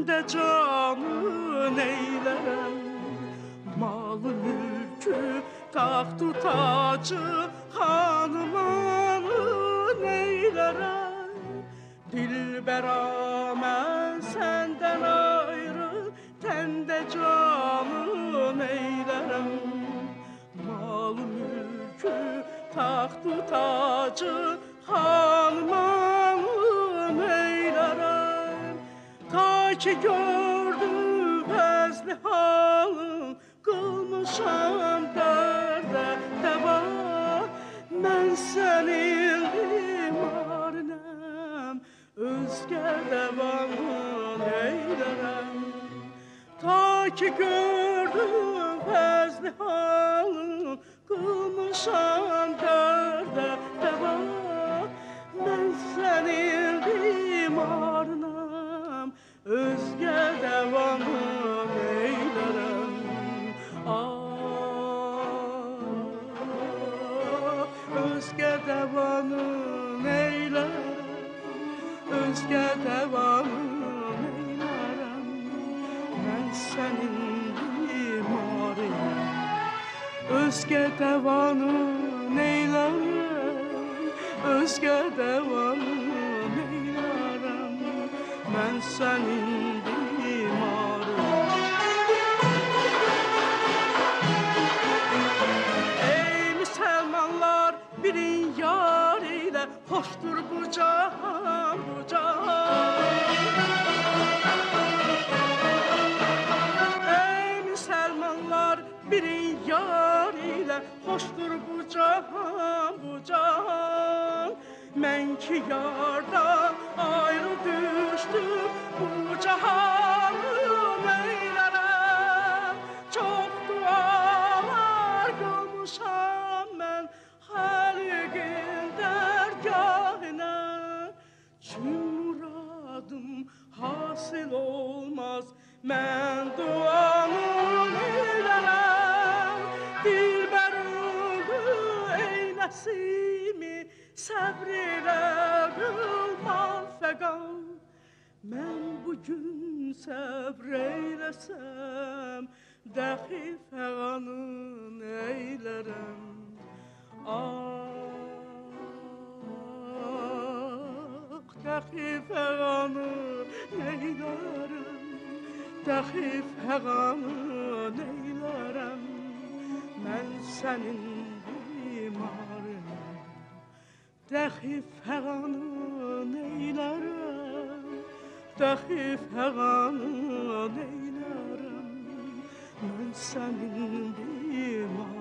de canın eylerem. Malı mülkü, taxtı tacı, hanımanın eylerem. Dilbera mən səndən ayrı, təndə canın eylərəm. Malı mülkü, taxtı tacı, hanımanın eylərəm. Ta ki gördüm fəzli halın, qılmışam dərdə dəva. Mən sənin limarınəm, özgə dəvanın eylərəm. Ta ki gördüm fəzli halın, qılmışam dərdə dəva. Mən sənin limarınam, özgə dəvanın eylərəm. Özgə dəvanın eylərəm, özgə dəvanın eylərəm. Mən sənin limarınam, özgə dəvanın eylərəm, özgə dəvanın eylərəm. Mən sənin limarınam. Ey müsəlmanlar, birin yar ilə xoşdur bu cahan, bu cahan. Ey müsəlmanlar, birin yar ilə xoşdur bu cahan, bu cahan. Mən ki yardan ayrı düşdüm, bu cahanı eylərəm. Çox dualar qılmışam mən xəliqin dərgahına. Çün muradım hasil olmaz, mən duanın eylərəm. Dilbərimi eyləsimi, səbr ilə qılman fəqan. Mən bugün səbr eyləsəm, dəxi fəqanın eylərəm. Dəxi fəqanın eylərəm, dəxi fəqanın eylərəm. Mən sənin limarınam, dəxi fəqanın eylərəm, dəxi fəqanın eylərəm. Mən sənin limarınam.